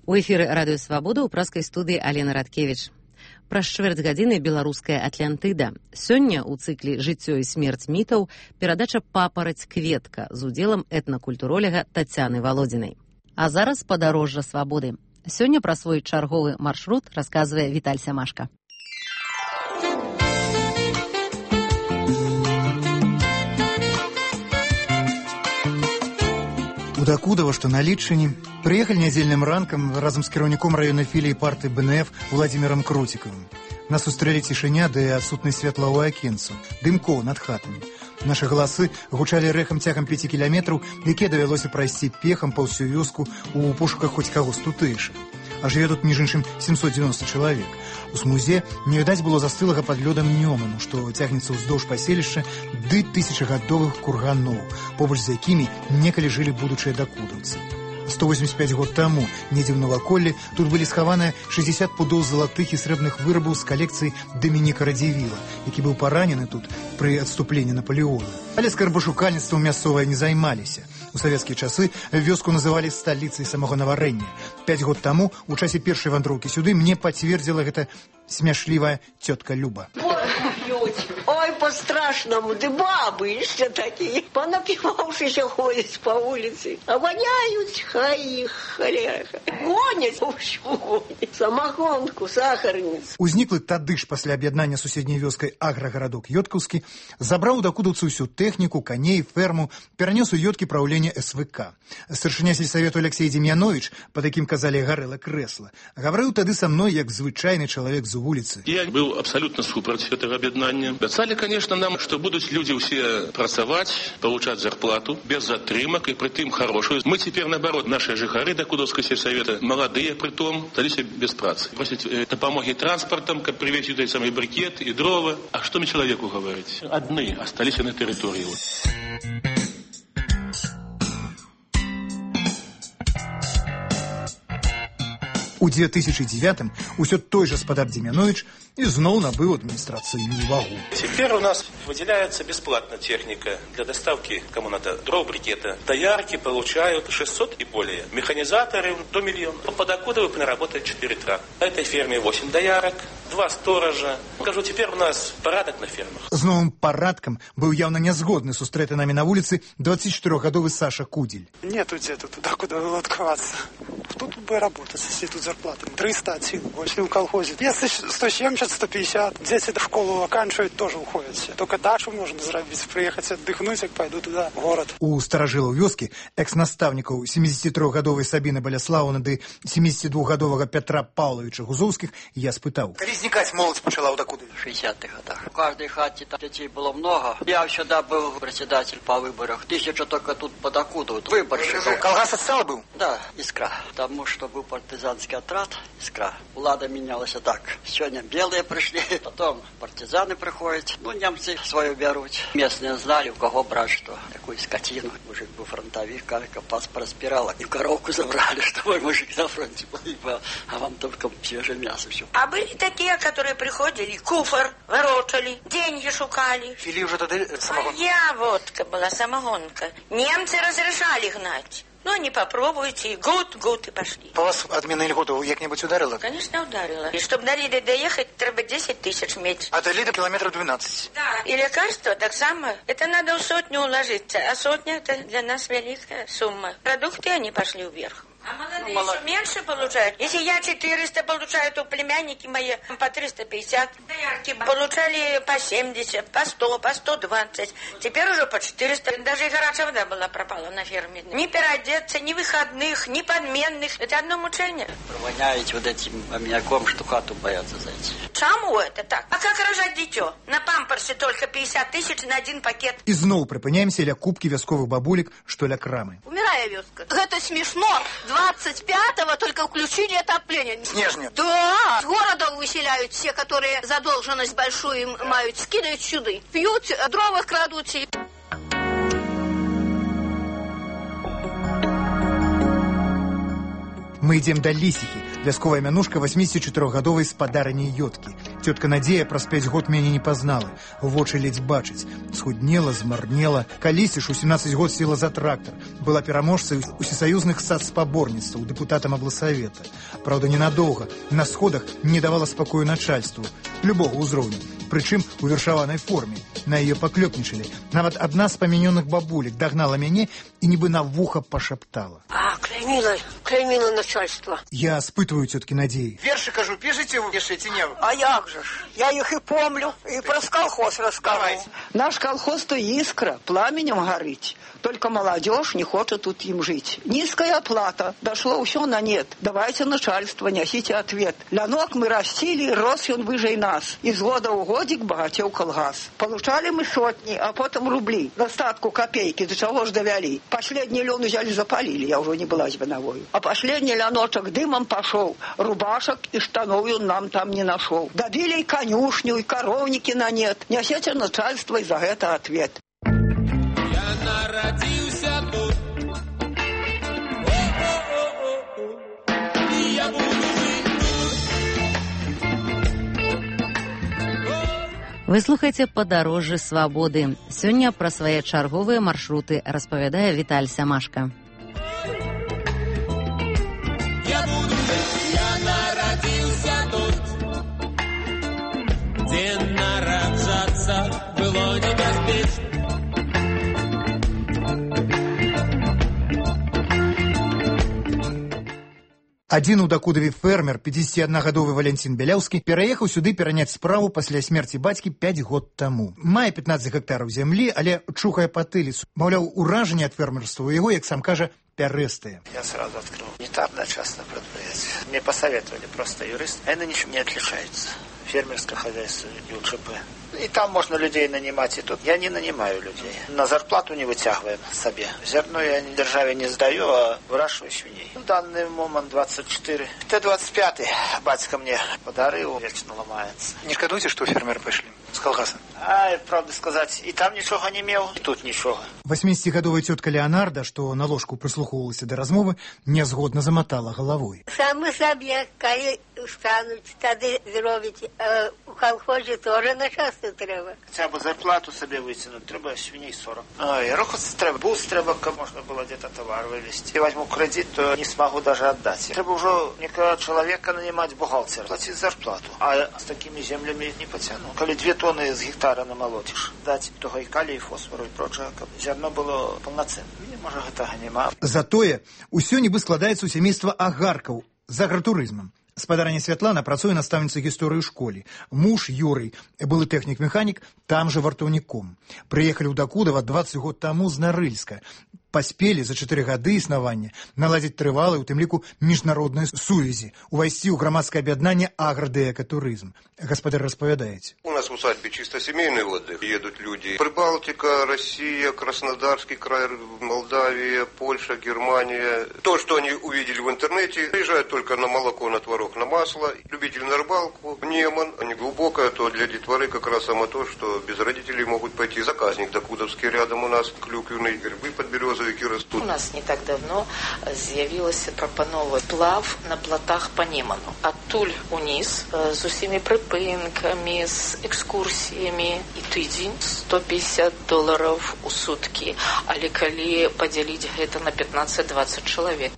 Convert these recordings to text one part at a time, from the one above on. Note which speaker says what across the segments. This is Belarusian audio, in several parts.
Speaker 1: У эфіры радыё Свабода ў праскай студыі Алена Радкевіч. Праз чвэрць гадзіны беларуская Атлантыда. Сёння ў цыкле «Жыццё і смерць мітаў» перадача «Папараць-кветка» з удзелам этнакультуроляга Тацяны Валодзінай. А зараз падарожжа свабоды. Сёння пра свой чарговы маршрут расказвае Віталь Сямашка.
Speaker 2: У Дакудова, што на Літчыне, прыехалі нядзельным ранкам разам з кіраўніком раённай філіі партыі БНФ Владзімірам Круцікавым. Нас сустрэлі цішыня ды адсутнасць святла ў акенцу, дымкоў над хатамі. Нашы галасы гучалі рэхам цягам 5 кіламетраў, якія давялося прайсці пехам па ўсю вёску ў пошуках хоць каго з тутэйшых. А жыве тут, між іншым, 790 чалавек. У смузе не відаць было застылага пад лёдам Нёману, што цягнецца ўздоўж паселішча, ды тысячагадовых курганоў, побач з якімі некалі жылі будучыя дакудаўцы. 185 год таму, недзе ў Наваколлі, тут былі схаваныя 60 пудоў залатых і срэбных вырабаў з калекцыі Дамініка Радзівіла, які быў паранены тут пры адступленні Напалеона. Але скарбашукальніцтвам мясцовае не займаліся. У савецкія часы вёску называлі сталіцай самагонаварэння. 5 год таму, у часе першай вандроўкі сюды, мне пацвердзіла гэта смяшлівая цётка Люба.
Speaker 3: Ой, по-страшному, ды бабы яшчэ такія, понапіваўшыся ходзяць па вуліцы, а воняюць, хай іх халеха. Гоняць усю гоняць, самагонку, сахарніцу.
Speaker 2: Узніклы тады ж пасля аб'яднання суседняй вёскай аграгарадок Ёткаўскі забраў у дакудаўцу ўсю тэхніку, каней, ферму, перанёс у Ёткі праўленне СВК. Старшыня сельсавету Алексей Демьянович, па такім казалі гарэла крэсла, гаварыў тады са мной як звычайны чалавек з вуліцы.
Speaker 4: Я быў абсалютна супраць гэтага аб'яднання. Абяцалі, конечно, нам, што будуць людзі ўсе працаваць, павучаць зарплату, без затрымак і прытым хорошую. Мы цяпер, наоборот, нашыя жыхары дакудаўскага сельсавета, маладыя прытом, сталіся без працы. Просяць дапамогі транспартам, каб прывезці той самы брыкет і дрова. А што мне чалавеку гаварыць? Адны асталіся на тэрыторыі.
Speaker 2: У 2009-м усё той жа спадар Демьянович ізноў набыў адміністрацыйную вагу.
Speaker 4: Теперь у нас выделяется бесплатно техника для доставки кому надо дров, брикета. Доярки получают 600 и более. Механизаторы до 1 миллиона. По Дакудову работает 4 трактора. На этой ферме 8 доярок, 2 сторожа. Скажу, теперь у нас парадок на фермах.
Speaker 2: З новым парадкам быў явно нязгодны сустрэты нами на вуліцы 24-гадовы Саша Кудзель.
Speaker 5: Нету где-то туда, куда вылаткаваться. Кто тут бы работать, если тут зарплаты 300 от силы, если в колхозе. Если 170, 150, дети в школу оканчивают, тоже уходят все. Только дачу можно заработать, приехать отдохнуть, как пойду туда, в город.
Speaker 2: У старажылаў вёскі, экс-настаўнікаў 73-гадовай Сабіны Баляслаўны ды 72-гадовага Пятра Паўлавіча Гузоўскіх я спытаў.
Speaker 5: Калі знікаць моладзь пачала ў Дакудове?
Speaker 6: В 60-х годах. В каждой хате детей было много. Я всегда был председатель по выборах. 1000 только тут по Дакудову. Выборщиков.
Speaker 5: Колгас отстал был?
Speaker 6: Да, Искра. Потому что был партизанский отряд. Искра. Влада менялась так. Сегодня белые пришли, потом партизаны приходят. Ну, немцы свою берут. Местные знали, у кого брать что. Такую скотину. Мужик был фронтовик, как паспорт спирала. И коровку забрали, что мой мужик на фронте был. А вам только свежее мясо все.
Speaker 7: А были такие, которые приходили, куфр ворочали, деньги шукали.
Speaker 5: Фили уже тогда самогон?
Speaker 7: Моя водка была, самогонка. Немцы разрешали гнать. Ну, они попробуйте, и гуд, и пошли.
Speaker 5: По вас адмінна льгота як-небудь ударила?
Speaker 7: Конечно, ударила. И чтобы до Лиды доехать, треба 10 тысяч иметь.
Speaker 5: А до Лиды километров 12.
Speaker 7: Да. И лекарства так само. Это надо в сотню уложиться. А сотня – это для нас великая сумма. Продукты, они пошли вверх. А молодые еще меньше получают. Если я 400 получаю, то племянники мои по 350. Доярки получали по 70, по 100, по 120. Теперь уже по 400. Даже и горячая вода была пропала на ферме. Ни переодеться, ни выходных, ни подменных. Это одно мучение.
Speaker 6: Провоняете вот этим аммиаком, что хату боятся зайти.
Speaker 7: Чему это так? А как рожать дитё? На памперсе только 50 тысяч на один пакет.
Speaker 2: І зноў прыпыняемся ля кубкі вясковых бабулек, што ля крамы.
Speaker 8: Умирая вёска. Это смешно. 25-го только включили отопление.
Speaker 5: Снежня.
Speaker 8: Да. С города выселяют все, которые задолженность большую имеют, скидывают сюда. Пьют, дрова крадут.
Speaker 2: Мы ідзем да Лісіхі, вясковая мянушка 84-гадовай спадарыні Ёткі. Тетка Надея праз 5 год мяне не пазнала. Вочы ледзь бачыць. Схуднела, змарнела. Калісьці ж у 17 год села за трактар. Была пераможцай усесаюзных сацспаборніцтваў, дэпутатам аблсавета. Праўда, ненадоўга. На сходах не давала спакою начальству. Любого ўзроўню. Прычым у вершаванай форме. На яе паклёпнічалі. Нават адна з памянёных бабулек дагнала мяне і нібы на вуха пашаптала.
Speaker 3: Клеймила начальство.
Speaker 2: Я спытваю тетки Надеи.
Speaker 9: Верши, кажу, пишите вы, пишите не вы.
Speaker 3: А як же ж? Я их и помню, и про колхоз рассказывал. Наш колхоз-то искра, пламенем горить. Только молодежь не хочет тут им жить. Низкая оплата. Дошло все на нет. Давайте начальство, несите ответ. Лянок мы растили, рос он выше нас. Из года в годик богател колгас. Получали мы сотни, а потом рубли. Достатку копейки, до чего ж довели. Последний лен взяли, запалили, я уже не была звеновой. А последний ляночек дымом пошел. Рубашек и штанов он нам там не нашел. Добили и конюшню, и коровники на нет. Несите начальство, и за это ответ.
Speaker 10: Народился тут. И я буду жить тут.
Speaker 1: Вы слухаеце «Падарожжы свабоды». Сёння пра свае чарговыя маршруты распавядае Віталь Сямашка.
Speaker 10: Я буду жить, я народился тут, где нараджаться было небяспечна.
Speaker 2: Адзін у Дакудаве фермер, 51-гадовы Валянцін Бяляўскі, пераехаў сюды пераняць справу пасля смерці бацькі 5 год таму. Мае 15 гектараў зямлі, але чухае патыліцу. Маўляў, уражанне ад фермерства у яго, як сам кажа, пярэстае.
Speaker 9: Я сразу открыл унитарное частное предприятие. Мне посоветовали просто юрист. Они ничем не отличаются. Фермерское хозяйство и УЧП. И там можно людей нанимать, и тут. Я не нанимаю людей. На зарплату не вытягиваем себе. Зерно я державе не сдаю, а выращиваю свиней. В данный момент 24. Т-25 батька мне подарил, вечно ломается.
Speaker 5: Не шкодуете, что фермеры пошли с колгаса?
Speaker 9: Правда сказать, и там ничего не имел, и тут ничего.
Speaker 2: 80-гадовая тетка Леонарда, што на ложку прыслухоўвалася да размовы, нязгодна замотала головой.
Speaker 8: Самы сабе, калі стануць, тады зробіць. У колхозе тоже начальство треба.
Speaker 9: Хотя бы зарплату себе вытянуть, треба свиней 40. И рухаться треба, бус треба, как можно было где-то товар вывезти. Я возьму кредит, то не смогу даже отдать. Треба уже некого человека нанимать бухгалтера, платить зарплату. А с такими землями не потяну. Коли 2 тонны с гектара намолотишь, дать того и калий, и фосфору, и прочее, зерно было полноценным. Может, этого нема.
Speaker 2: Затое усё нібы складаецца ў сямейства агаркаў з агратурызмам. Спадарня Святлана працуе настаўніцай гісторыі ў школе. Муж Юрый, былы тэхнік-механік, там жа вартаўніком. Прыехалі ў Дакудава 20 год таму з Нарыльска. Паспелі за 4 гады існавання наладзіць трывалыя, у тым ліку, міжнародныя сувязі, увайсці ў грамадскае аб'яднанне аградэкатурызм. Гаспадар, распавядаеце.
Speaker 11: У нас в усадьбе чисто семейный отдых. Едут люди. Прибалтика, Россия, Краснодарский край, Молдавия, Польша, Германия. То, что они увидели в интернете, приезжают только на молоко, на творог, на масло. Любители на рыбалку, Неман, не глубокое, то для детворы как раз само то, что без родителей могут пойти. Заказник Дакудовский рядом у нас, клюквенные грибы подберезовики растут.
Speaker 12: У нас не так давно з'явілася прапанова плав на плотах по Неману. Адтуль уніз з усімі припинками, з екскурсіями. І тиждень $150 у сутки. Але калі поділити гэта на 15-20 чоловік.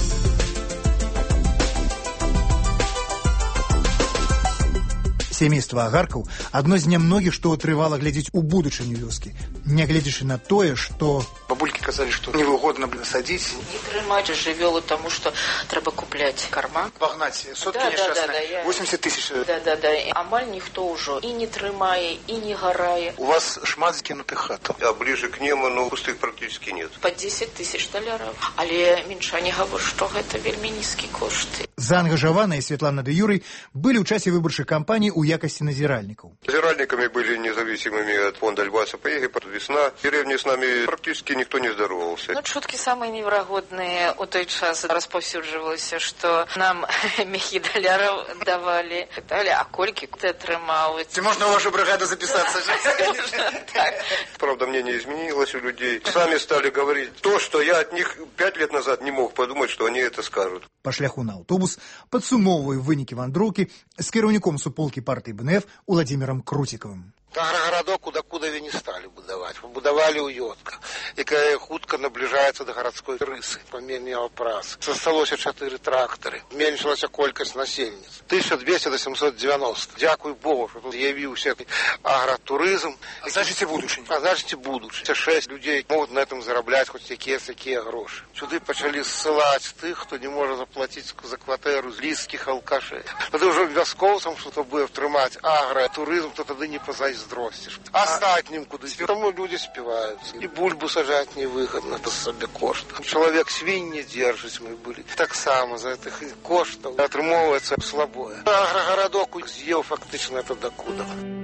Speaker 2: Сямейства агаркаў адно з нямногіх, што трывала глядзець у будучыню вёскі, нягледзячы на тое, што
Speaker 5: бабульки казали, что невыгодно садить.
Speaker 12: Не трымаць жывёлу, тому что трэба купляць корма.
Speaker 5: Погнать сотки несчастные, 80 тысяч.
Speaker 12: Да. Амаль ніхто ўжо і не трымае, і не гарае.
Speaker 5: У вас шмат закінутых хат.
Speaker 11: А ближе к Неману пустых практически нет.
Speaker 12: По $10 000. Але мінчане гавораць, што гэта вельмі нізкі кошты.
Speaker 2: Заангажаваныя Святлана ды Юрый былі ў часе выбарчых кампаній у якасці назіральнікаў.
Speaker 11: Назиральниками были зависимыми от фонда Льва Сапоеги. Весна. В деревне с нами практически никто не здоровался.
Speaker 12: Ну, чуткі самыя неверагодныя у той час распаўсюджвалася, што нам мехідаляраў давалі. А колькі ты атрымаў?
Speaker 9: Можно в вашу бригаду записаться?
Speaker 11: Правда, мнение изменилось у людей. Сами стали говорить то, что я от них 5 лет назад не мог подумать, что они это скажут.
Speaker 2: Па шляху на аўтобус падсумоўвае вынікі вандроўкі з кіраўніком суполкі партыі БНФ Уладзімірам Круцікавым.
Speaker 13: Аграгарадок у Дакудаве не стали будовать. Побудовали у Йотка, якая хутка наближается до городской рысы, поменяла прас. Засталося 4 тракторы. Меншилася колькость насельниц. 1200 до 790. Дякую Богу, что тут явился агротуризм.
Speaker 9: А значит, будущее.
Speaker 13: А значит, будущее. 6 людей могут на этом зараблять хоть какие гроши. Сюда начали ссылать тех, кто не может заплатить за квартиру, близких алкашей. Это уже вяскоўцам что-то будет втримать агротуризм, то тогда не позайздесь. А остатнім куди? Тому люди співаються. І бульбу сажати невигідно, це собі кошти. Чоловік свиньи держить ми були. Так само за цих коштів отримовується слабое. Агрогородок з'їв фактично це Дакудово.